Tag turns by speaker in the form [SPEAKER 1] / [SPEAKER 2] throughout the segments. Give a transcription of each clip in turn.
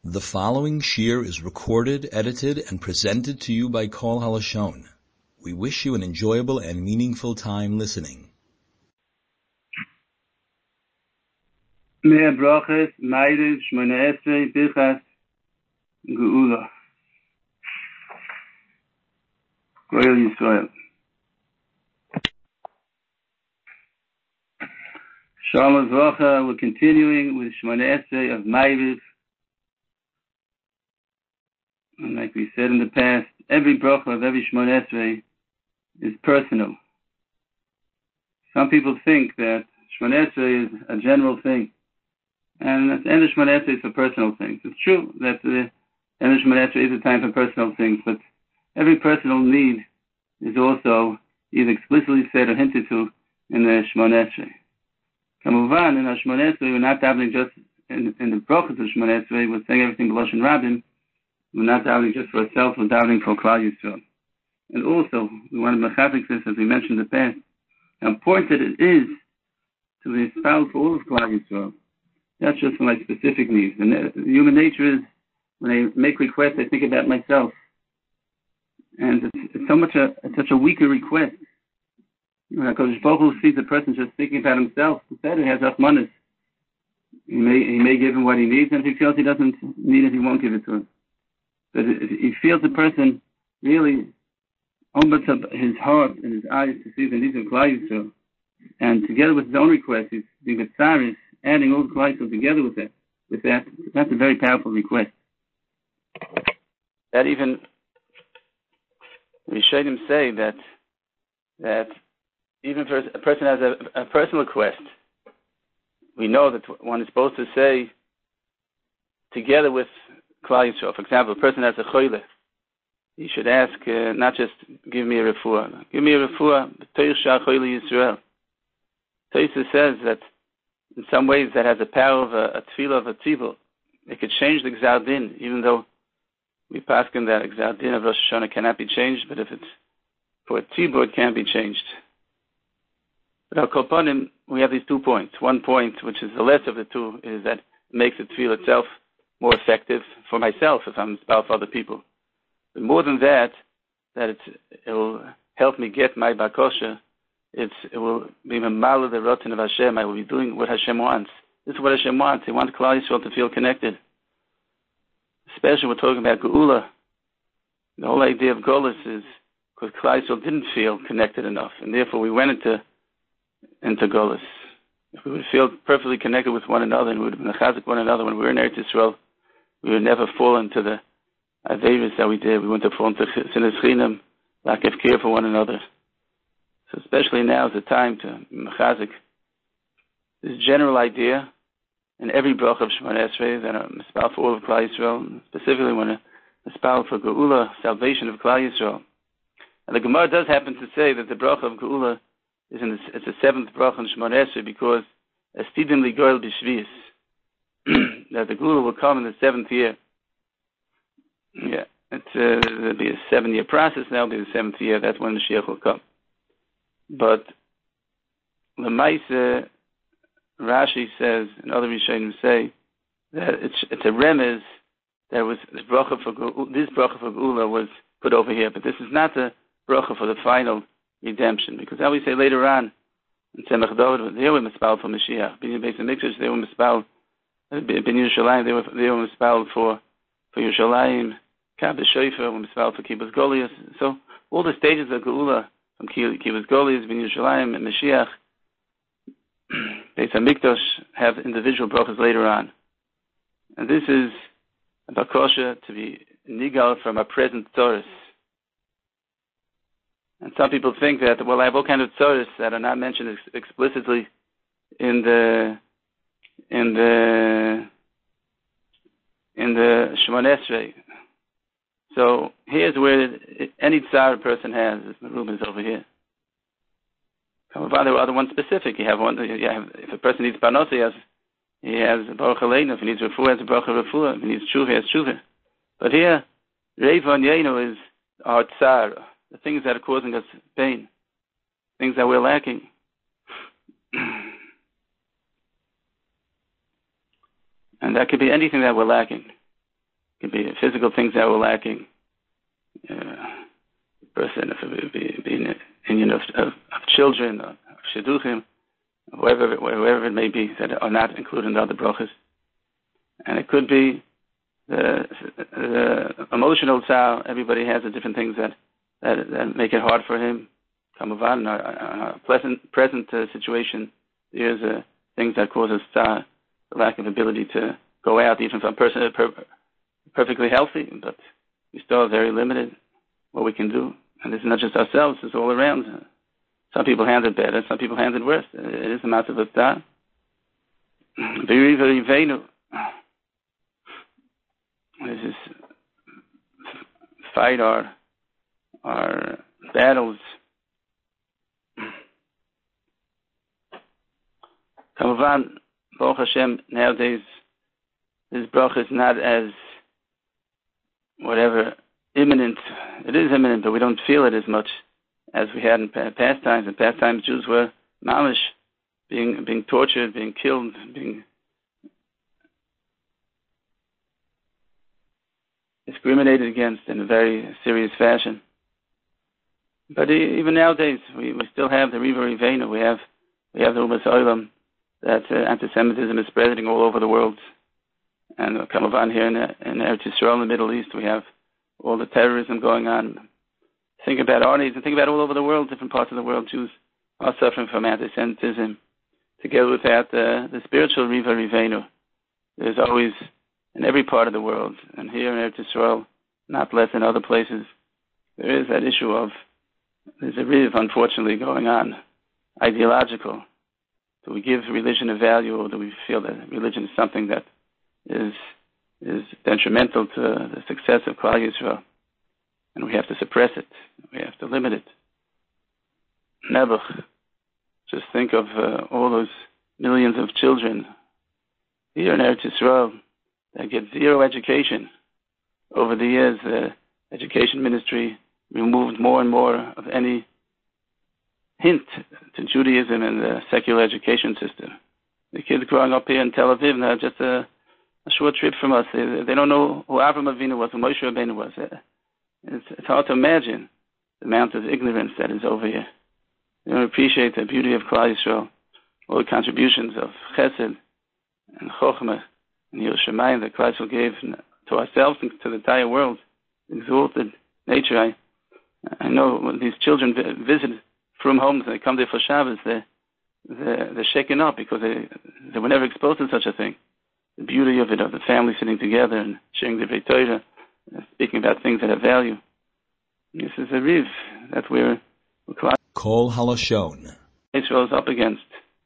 [SPEAKER 1] The following shir is recorded, edited, and presented to you by Kol Halashon. We wish you an enjoyable and meaningful time listening.
[SPEAKER 2] Mea brachas, Ma'ariv, Shmona Esrei, Birchas, Geula. Goyal Yisrael. Shalom Zvracha, we're continuing with Shmona Esrei of Ma'ariv. And like we said in the past, every bracha of every Shmona Esrei is personal. Some people think that Shmona Esrei is a general thing, and the end of Shmona Esrei is for personal things. It's true that the end of Shmona Esrei is a time for personal things, but every personal need is also either explicitly said or hinted to in the Shmona Esrei. Kamuvan, in our Shmona Esrei, we're not davening just in the brachas of Shmona Esrei, we're saying everything b'lashon rabim. We're not davening just for ourselves, we're davening for Klal Yisrael. And also, we want to mechafik this, as we mentioned in the past, how important it is to be espoused for all of Klal Yisrael. That's just for my specific needs. And human nature is, when I make requests, I think about myself. And it's such a weaker request. When HaKadosh Baruch Hu sees a person just thinking about himself, he has Achmanis. He may give him what he needs, and if he feels he doesn't need it, he won't give it to him. But if he feels the person really opens up his heart and his eyes to see the needs of Klal Yisrael, and together with his own request, he's being a tzaris, adding all the Klal Yisrael together with that, that's a very powerful request. That even we should him say that even if a person has a personal request, we know that one is supposed to say together with Klal Yisrael. For example, a person has a choyle. He should ask, not just give me a refuah. Give me a refuah, b'toich shah choyle Yisrael. Toisa says that in some ways that has the power of a tefillah of a tzibur. It could change the gzar din, even though we paskin that gzar din of Rosh Hashanah cannot be changed, but if it's for a tzibur, it can be changed. But al kol panim, we have these 2 points. One point, which is the less of the two, is that it makes the tefillah itself more effective for myself if I'm about for other people. But more than that, it will help me get my bakosha. It will be mamala the rotten of Hashem. I will be doing what Hashem wants. This is what Hashem wants. He wants Klal Yisrael to feel connected. Especially we're talking about Geula. The whole idea of Golus is because Klal Yisrael didn't feel connected enough, and therefore we went into Golus. If we would feel perfectly connected with one another and we would have been chazik one another when we were in Eretz Yisrael, we would never fall into the averis that we did. We wouldn't have fallen into sinas chinam, lack of care for one another. So especially now is the time to mechazik this general idea in every bracha of Shemona Esrei that are mispal for all of Klal Yisrael, specifically when a mispal for Geula, salvation of Klal Yisrael. And the Gemara does happen to say that the bracha of Geula is it's the seventh bracha in Shemona Esrei because estidim li goel b'shvius. That the Geula will come in the 7th year. Yeah, it'll be a 7-year process. Now it'll be the 7th year. That's when the Mashiach will come. But the Maisa, Rashi says, and other Rishonim say that it's a remez that was this bracha for Geula was put over here, but this is not the bracha for the final redemption, because how we say later on in Tzemach David, they were mispal for Mashiach. Binyan Beis HaMikdash, they were mispal. Ben Yerushalayim, they were mispal for Yerushalayim. Kab Shofar were mispal for Kibbutz Goliath. So all the stages of Geula from Kibbutz Goliath, Ben Yerushalayim, and Mashiach, Beis HaMikdash have individual brachas later on. And this is a bakosha to be nigal from a present tzoros. And some people think that, well, I have all kinds of tzoros that are not mentioned explicitly in the Shemona Esrei. So here's where any tzar a person has. The room is over here. There are other ones specific. You have one. If a person needs panos, he has a baruch aleinu. If he needs refuah, he has a baruch refuah. If he needs tshuva, he has tshuva. But here, reiva yenu is our tzar, the things that are causing us pain, things that we're lacking. And that could be anything that we're lacking. It could be physical things that were lacking. Person, if it be an union of children, of shidduchim, wherever it may be, that are not included in the other brachas. And it could be the emotional tzar. Everybody has the different things that make it hard for him. Kamavan, in our present situation, there's things that cause us tzar, the lack of ability to go out, even if a person is perfectly healthy, but we still are very limited what we can do. And this is not just ourselves, it's all around. Some people handle it better, some people handle it worse. It is a matter of tzar. Very, very vain. This is fight our battles. Kamavan, Baruch Hashem, nowadays this bracha is not as imminent. It is imminent, but we don't feel it as much as we had in past times. In past times, Jews were mamish, being tortured, being killed, being discriminated against in a very serious fashion. But even nowadays, we still have the Riva Rivena. We have the Umas Olam, that anti-Semitism is spreading all over the world. And Kamavan here in Eretz Yisrael, in the Middle East, we have all the terrorism going on. Think about our needs and think about all over the world, different parts of the world. Jews are suffering from anti-Semitism. Together with that, the spiritual Riva Rivenu. There's always, in every part of the world, and here in Eretz Yisrael, not less than other places, there is that issue of, there's a riv, unfortunately, going on, ideological. Do we give religion a value, or do we feel that religion is something that is detrimental to the success of Klal Yisrael, and we have to suppress it, we have to limit it? Nebuch, just think of all those millions of children here in Eretz Yisrael that get zero education. Over the years, the education ministry removed more and more of any hint to Judaism and the secular education system. The kids growing up here in Tel Aviv now, just a short trip from us, they don't know who Avraham Avinu was, who Moshe Rabbeinu was. It's hard to imagine the amount of ignorance that is over here. They don't appreciate the beauty of Klal Yisrael, all the contributions of Chesed and Chochmah and Yerushalayim that Klal Yisrael gave to ourselves and to the entire world. Exalted nature. I know when these children visit from homes and they come there for Shabbos, they're shaken up because they were never exposed to such a thing. The beauty of it, of the family sitting together and sharing the Beit Torah, speaking about things that have value. This is a riv that we're
[SPEAKER 1] Kol Halashon.
[SPEAKER 2] Israel is up against.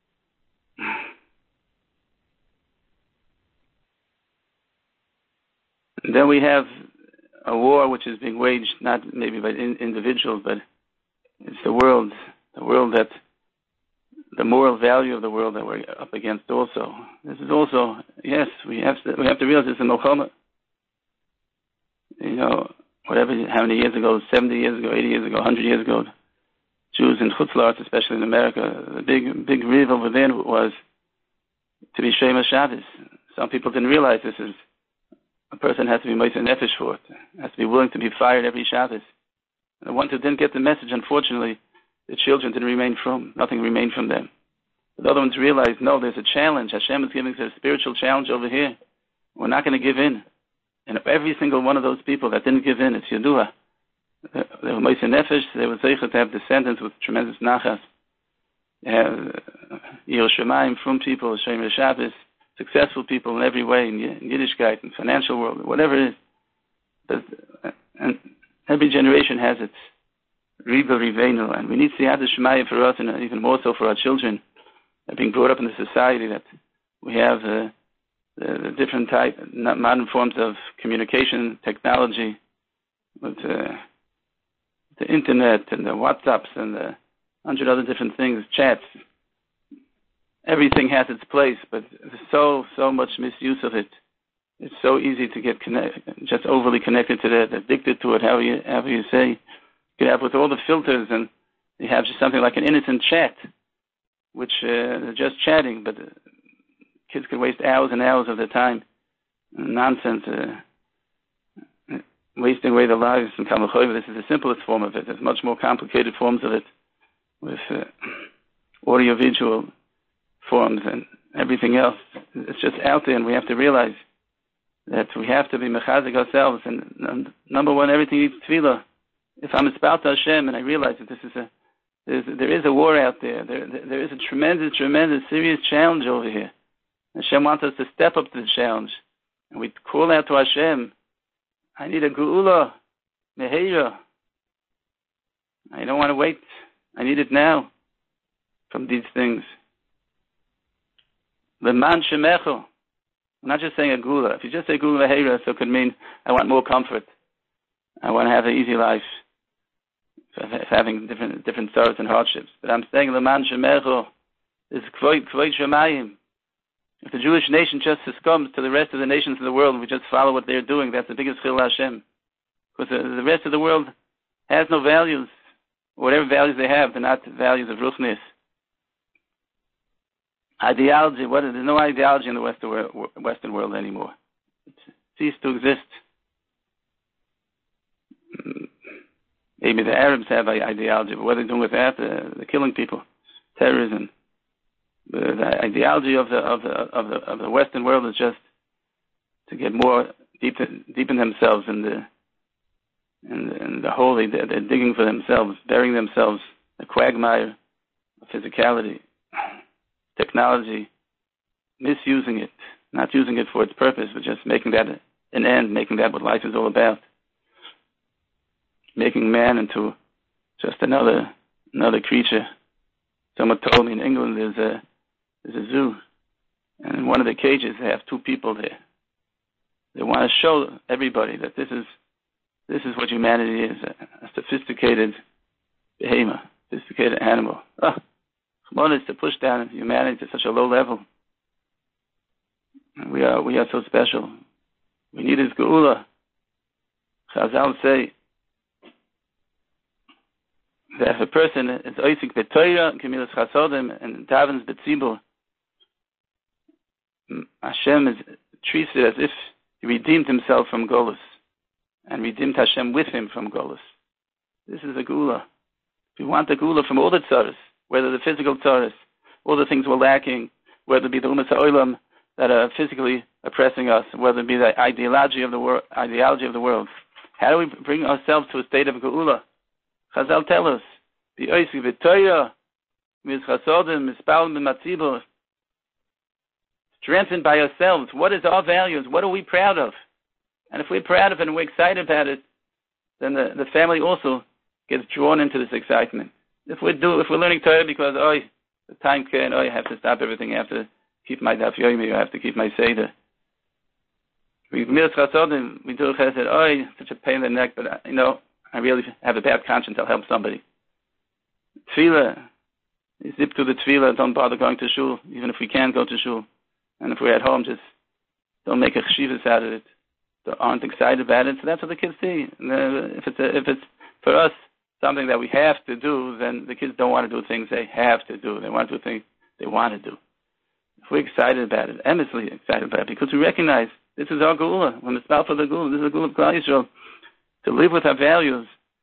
[SPEAKER 2] And then we have a war which is being waged not maybe by individuals, but it's the world that the moral value of the world that we're up against also. This is also, yes, we have to realize this in Milchama. You know, how many years ago, 70 years ago, 80 years ago, 100 years ago, Jews in Chutz La'aretz, especially in America, the big riv over there was to be Shema Shabbos. Some people didn't realize this is, a person has to be Moshe Nefesh for it, has to be willing to be fired every Shabbos. And the ones who didn't get the message, unfortunately, the children didn't remain from, nothing remained from them. But the other ones realized, no, there's a challenge. Hashem is giving us a spiritual challenge over here. We're not going to give in. And every single one of those people that didn't give in, it's Yadua. They were Moshe Nefesh, they were zeicher to have descendants with tremendous nachas. They have Yerushalayim from people, Shomer Shabbos, successful people in every way, in Yiddishkeit, in financial world, whatever it is. But, and every generation has its Riva Rivenu, and we need Siyata Shemaya for us, and even more so for our children, that being brought up in the society that we have the different modern forms of communication, technology, with the internet and the WhatsApps and the 100 other different things, chats. Everything has its place, but there's so much misuse of it. It's so easy to get just overly connected to that, addicted to it, however you say. You could have with all the filters, and you have just something like an innocent chat, which they're just chatting, but kids could waste hours and hours of their time. Nonsense. wasting away their lives in Kal Vachomer. This is the simplest form of it. There's much more complicated forms of it with audio-visual forms and everything else. It's just out there, and we have to realize that we have to be mechazik ourselves. And number one, everything needs tefillah. If I'm espouted to Hashem and I realize that there is a war out there, there is a tremendous, serious challenge over here. Hashem wants us to step up to the challenge. And we call out to Hashem, I need a geula, meheira. I don't want to wait. I need it now from these things. Leman shemecho. I'm not just saying a geula. If you just say geula meheira, so it could mean I want more comfort. I want to have an easy life. Having different sorrows and hardships. But I'm saying leman shemecho is kvod shemayim. If the Jewish nation just succumbs to the rest of the nations of the world and we just follow what they're doing, that's the biggest chil Hashem. Because the rest of the world has no values. Whatever values they have, they're not values of ruchnis. Ideology, there's no ideology in the Western world anymore. It ceased to exist. Maybe the Arabs have ideology, but what are they doing with that? They're killing people. Terrorism. The ideology of the Western world is just to get more deepen themselves in the holy. They're digging for themselves, burying themselves, a quagmire of physicality, technology, misusing it, not using it for its purpose, but just making that an end, making that what life is all about, making man into just another creature. Someone told me in England there's a zoo, and in one of the cages they have two people there. They want to show everybody that this is what humanity is, a sophisticated behemoth, sophisticated animal. One is to push down humanity to such a low level. And we are so special. We need his geula. Chazal say that if a person is oisik b'toira, kemilas chasodim, and davens b'tzibur, Hashem treats it as if he redeemed himself from Golus and redeemed Hashem with him from Golus. This is a geula. We want the geula from all the tzaras, whether the physical tzaras, all the things we're lacking, whether it be the umas ha'olam that are physically oppressing us, whether it be the ideology of the world. How do we bring ourselves to a state of geula? Chazal tell us, the oisik v'toira, mizchasodim, mispal b'matzibur, strengthened by ourselves. What is our values? What are we proud of? And if we're proud of it and we're excited about it, then the family also gets drawn into this excitement. If we're learning Torah because the time can, I have to stop everything, I have to keep my daf yomi, I have to keep my seder. We do chesed, such a pain in the neck, but I really have a bad conscience, I'll help somebody. Tefillah, zip to the tefillah, don't bother going to shul, even if we can go to shul. And if we're at home, just don't make a chshivas out of it. They aren't excited about it, so that's what the kids see. And if it's for us something that we have to do, then the kids don't want to do things they have to do. They want to do things they want to do. If we're excited about it, eminently excited about it, because we recognize this is our geula. When it's about for the geula, this is the geula of Klal Yisrael. To live with our values,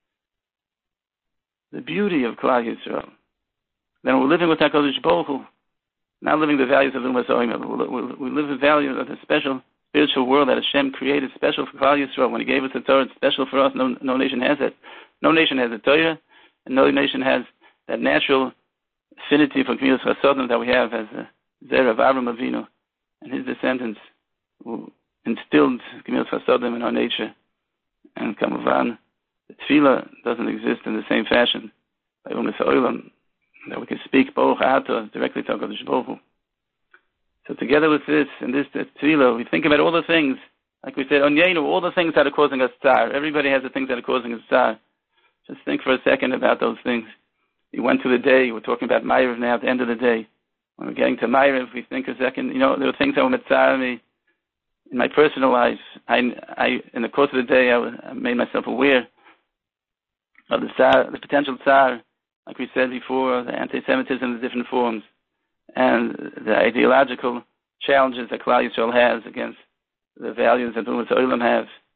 [SPEAKER 2] the beauty of Klal Yisrael. Then we're living with HaKadosh Baruch Hu, not living the values of the Umas Ha'olam. We live the values of the special spiritual world that Hashem created special for Klal Yisrael. When He gave us the Torah, it's special for us. No nation has it. No nation has the Torah, and no nation has that natural affinity for Gemilas Chasodim that we have as a Zerah of Avraham Avinu and his descendants who instilled Gemilas Chasodim in our nature. And Kamuvan, the Tefillah doesn't exist in the same fashion by Umas Ha'olam, that we can speak Baruch Atah directly to HaKadosh Baruch Hu. So together with this, and this Tefillah, we think about all the things, like we said, Onyenu, all the things that are causing us tsar. Everybody has the things that are causing us tsar. Just think for a second about those things. You went through the day, we're talking about Ma'ariv now at the end of the day. When we're getting to Ma'ariv, we think a second, there were things that were mitzar me in my personal life. I in the course of the day, I made myself aware of the potential tsar, like we said before, the anti-Semitism in the different forms, and the ideological challenges that Klal Yisrael has against the values that Umas Ha'olam have,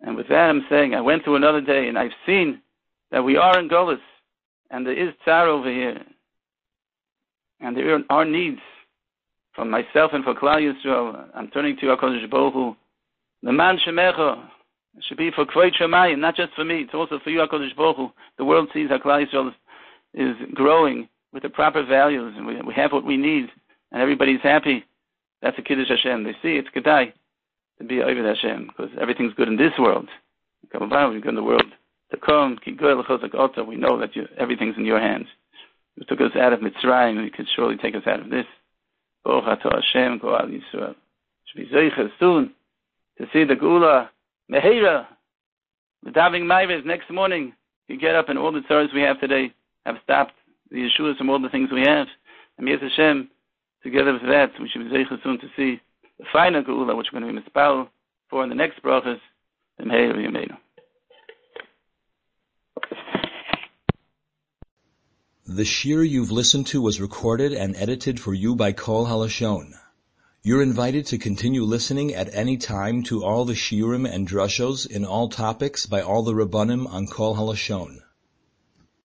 [SPEAKER 2] And with that I'm saying, I went through another day and I've seen that we are in Golus, and there is tsar over here, and there are needs from myself and for Klal Yisrael. I'm turning to HaKadosh Baruch Hu. L'man shemecha, it should be for Kvod Shamayim, not just for me, it's also for you, HaKadosh Baruch Hu. The world sees how Klal Yisrael is growing with the proper values, and we have what we need, and everybody's happy. That's a Kiddush Hashem. They see it's Kedai to be Oved Hashem, because everything's good in this world. We're good in the world to come. We know that everything's in your hands. You took us out of Mitzrayim, and you can surely take us out of this. Baruch Atah Hashem, Goal Yisrael. Should be zeicher soon to see the Geula Meheira. The Daving Ma'aviz next morning. You get up and all the tzaras we have today have stopped. The Yeshuas from all the things we have. And Yez Hashem, together with that, we should be zeicher soon to see the final Geula, which we're going to be mispal for in the next brachas. Meheira V'yameinu.
[SPEAKER 1] The shir you've listened to was recorded and edited for you by Kol HaLashon. You're invited to continue listening at any time to all the shiurim and drushos in all topics by all the Rabbanim on Kol HaLashon.